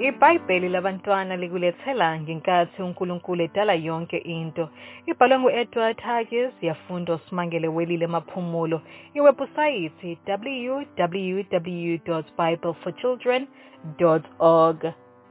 IBhayibheli labantwana likulethela ngenkathi uNkulunkulu edala yonke into. Ibhalwe ngu-Edward Haggis, yafundwa uSimangele Welile Maphumulo. Iwebhusayithi www.bibleforchildren.org.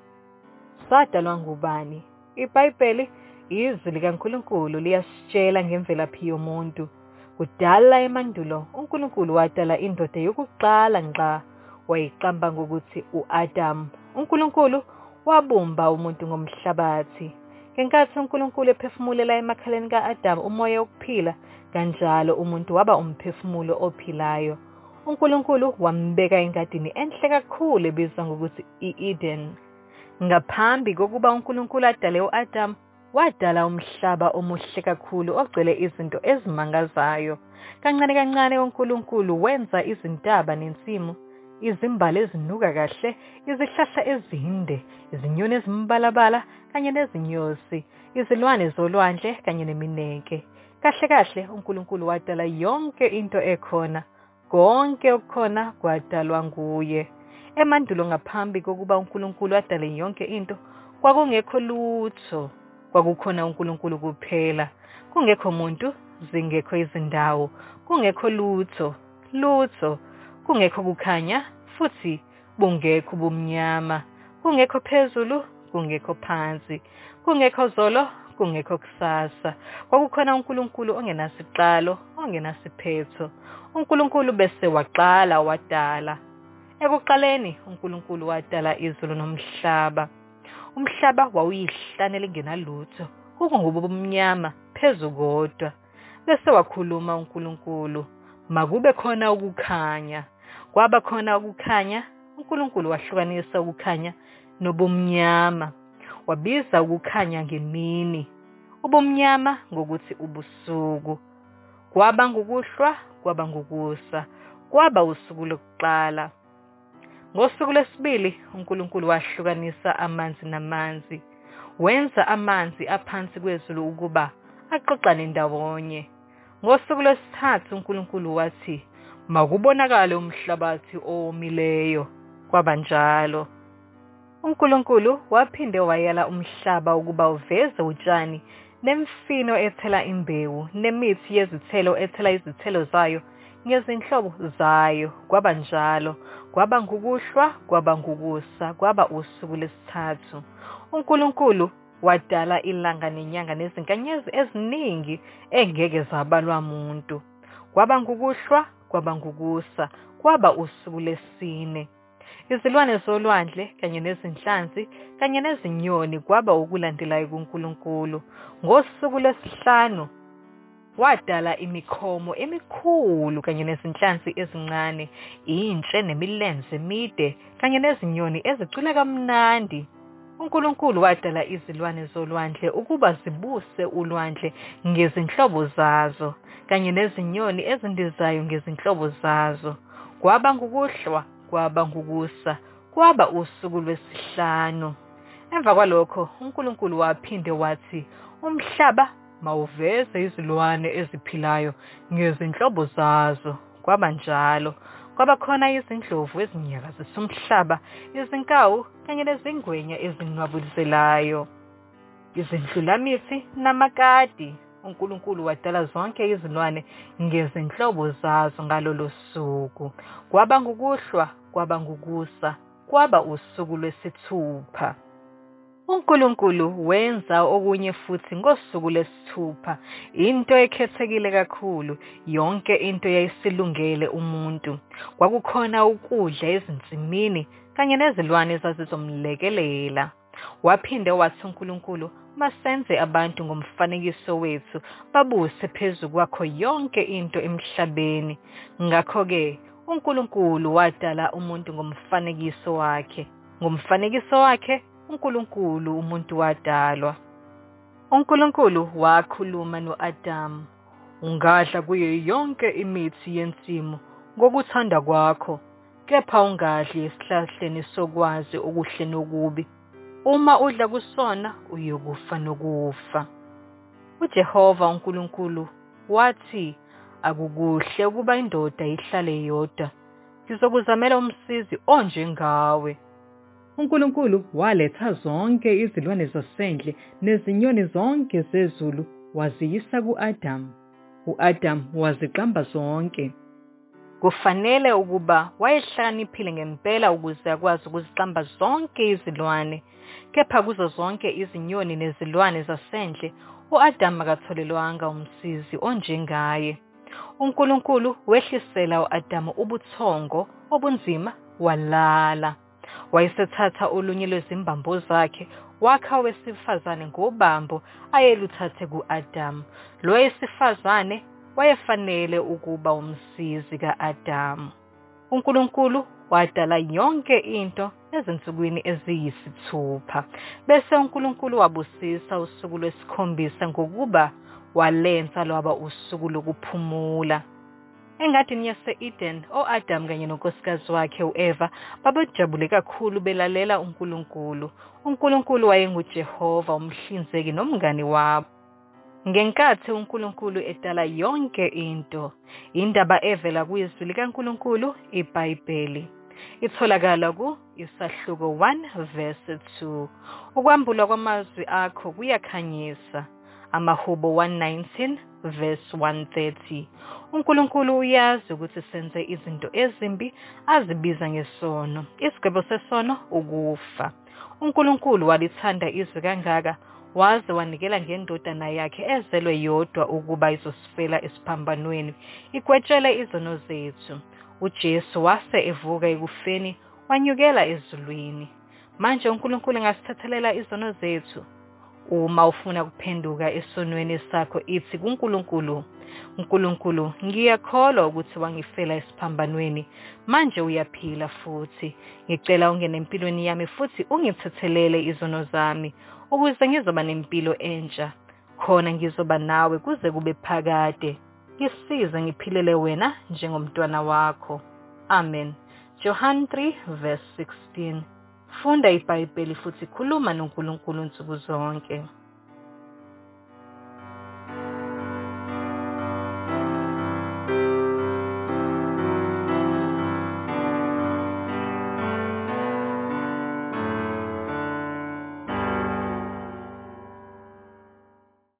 Sadalwa ngubani? IBhayibheli izwi likaNkulunkulu liyasitshela ngemvelaphi yomuntu. Kudala emandulo uNkulunkulu wadala indoda yokuqala ngqa, wayiqamba ngokuthi u-Adamu. uNkulunkulu wabumba umuntu ngomhlabathi. Ngenkathi uNkulunkulu ephefumulela emakhaleni ka-Adamu umoya wokuphila, kanjalo umuntu waba umphefumulo ophilayo. uNkulunkulu wambeka engadini enhle kakhulu ebizwa ngokuthi i-Eden. Ngaphambi kokuba uNkulunkulu adale u-Adamu, wadala umhlaba omuhle kakhulu ogcwele izinto ezimangazayo. Kancane kancane uNkulunkulu wenza izintaba nensimu, izimbali ezinuka kahle, izihlahla ezinde, izinyoni ezimbalabala kanye nezinyosi, izilwane zolwandle kanye nemineke. Kahle kahle uNkulunkulu wadala yonke into ekhona. Konke okukhona kwadalwa nguye. Emandulo ngaphambi kokuba uNkulunkulu adale yonke into, kwakungekho lutho. Kwakukhona uNkulunkulu kuphela. Kungekho muntu, zingekho izindawo. Kungekho lutho. Kungekho kukhanya, futhi bungekho ubumnyama. Kungekho phezulu, kungekho phansi. Kungekho zolo, kungekho kusasa. Kwakukhona uNkulunkulu ongenasiqalo, ongenasiphetho. uNkulunkulu bese waqala wadala. Ekuqaleni uNkulunkulu wadala izulu nomhlaba. Umhlaba wawuyihlane lingenalutho, kungubumnyama phezu kodwa. Bese wakhuluma uNkulunkulu, makube khona ukukhanya. Kwaba khona ukukhanya. uNkulunkulu wahlukanisa ukukhanya nobumnyama. Wabiza ukukhanya ngemini, ubumnyama ngokuthi ubusuku. Kwaba ngukuhlwa, kwaba ngukusa. Kwaba usuku lokuqala. Ngosuku lwesibili uNkulunkulu wahlukanisa amanzi namanzi. Wenza amanzi aphansi kwezulu ukuba aqoqane ndawonye. Ngosuku lwesithathu uNkulunkulu wathi, makubonakale umhlabathi owomileyo. Kwaba njalo. uNkulunkulu waphinde wayala umhlaba ukuba uveze utshani, nemfino ethela imbewu, nemithi yezithelo ethela izithelo zayo ngezinhlobo zayo. Kwaba njalo. Kwaba ngukuhlwa, kwaba ngukusa. Kwaba usuku lesithathu. uNkulunkulu wadala ilanga nenyanga nezinkanyezi eziningi engeke zabalwa muntu. Kwaba ngukuhlwa, kwaba ngukusa. Kwaba usuku lesine. Izilwane zolwandle kanye nezinhlanzi kanye nezinyoni kwaba ukulandelayo kuNkulunkulu. Ngosuku lwesihlanu wadala imikhomo emikhulu kanye nezinhlanzi ezincane, intshe nemilenze emide kanye nezinyoni ezicula kamnandi. uNkulunkulu wadala izilwane zolwandle ukuba zibuse ulwandle ngezinhlobo zazo, kanye nezinyoni ezindizayo ngezinhlobo zazo. Kwaba ngukuhlwa, kwaba ngukusa. Kwaba usuku lwesihlanu. Emva kwalokho uNkulunkulu waphinde wathi, umhlaba mawuveze izilwane eziphilayo ngezinhlobo zazo. Kwaba njalo. Kwaba khona izindlovu ezinyakazisa umhlaba, izinkawu kanye nezingwenya ezinwabuzelayo, izindlulamisi namakati. uNkulunkulu wadala zonke izilwane ngezinhlobo zazo ngalolo suku. Kwaba ngukuhlwa, kwaba ngukusa. Kwaba usuku lwesithupha. uNkulunkulu wenza okunye futhi ngosuku lwesithupha, into ekhethekile kakhulu. Yonke into yayisilungele umuntu. Kwakukhona ukudla ezinsimini kanye nezilwane ezazizomlekelela. Waphinde wathi uNkulunkulu, masenze abantu ngomfanekiso wethu, babuse phezu kwakho yonke into emhlabeni. Ngakho-ke uNkulunkulu wadala umuntu ngomfanekiso wakhe. Ngomfanekiso wakhe uNkulunkulu umuntu wadalwa. uNkulunkulu wakhuluma no-Adamu, ungadla kuyo yonke imithi yensimu ngokuthanda kwakho, kepha ungadli esihlahleni sokwazi okuhle nokubi. Uma udla kusona uyokufa nokufa. uJehova uNkulunkulu wathi, akukuhle ukuba indoda ihlale yodwa. Ngizokuzamela umsizi onjengawe. uNkulunkulu waletha zonke izilwane zasendle nezinyoni zonke zezulu waziyisa ku-Adamu. U-Adamu waziqamba zonke. Kufanele ukuba wayehlakaniphile ngempela ukuze akwazi ukuziqamba zonke izilwane, kepha kuzo zonke izinyoni nezilwane zasendle u-Adamu akatholelwanga umsizi onjengaye. uNkulunkulu wehlisela u-Adamu ubuthongo obunzima walala. Wayesethatha olunye lwezimbambo zakhe wakha owesifazane ngobambo ayeluthathe ku-Adamu. Lo wesifazane wayefanele ukuba umsizi ka-Adamu. uNkulunkulu wadala yonke into ezinsukwini eziyisithupha. Bese uNkulunkulu wabusisa usuku lwesikhombisa ngokuba walenza lwaba usuku lokuphumula. Engadini yase-Eden, o-Adamu kanye nonkosikazi wakhe u-Eva babejabule kakhulu belalela uNkulunkulu. uNkulunkulu wayenguJehova umhlinzeki nomngani wabo. Ngenkathi uNkulunkulu edala yonke into, indaba evela kwizwi likaNkulunkulu, iBhayibheli, itholakala ku-Isahluko 1 verse 2. Ukwambulwa kwamazwi akho kuyakhanyisa. Amahubo 119 verse 130. uNkulunkulu uyazi ukuthi senze izinto ezimbi, azibiza ngesono. Isigwebo sesono ukufa. uNkulunkulu walithanda izwi kangaka waze wanikela ngendodana yakhe ezelwe yodwa ukuba izosifela esiphambanweni, igwetshele izono zethu. uJesu wase evuka ekufeni wanyukela ezulwini. Manje uNkulunkulu engasithathelela izono zethu. Uma ufuna kuphenduka esonweni sakho, ithi kuNkulunkulu, uNkulunkulu, ngiyakholwa ukuthi wangifela esiphambanweni, manje uyaphila futhi. Ngicela ungene empilweni yami futhi ungithethelele izono zami, ukuze ngizoba nempilo entsha. Khona ngizoba nawe kuze kube phakade. Ngisize ngiphilele wena njengomntwana wakho. Amen. John 3 verse 16. Funda iBhayibheli futhi khuluma noNkulunkulu nsuku zonke.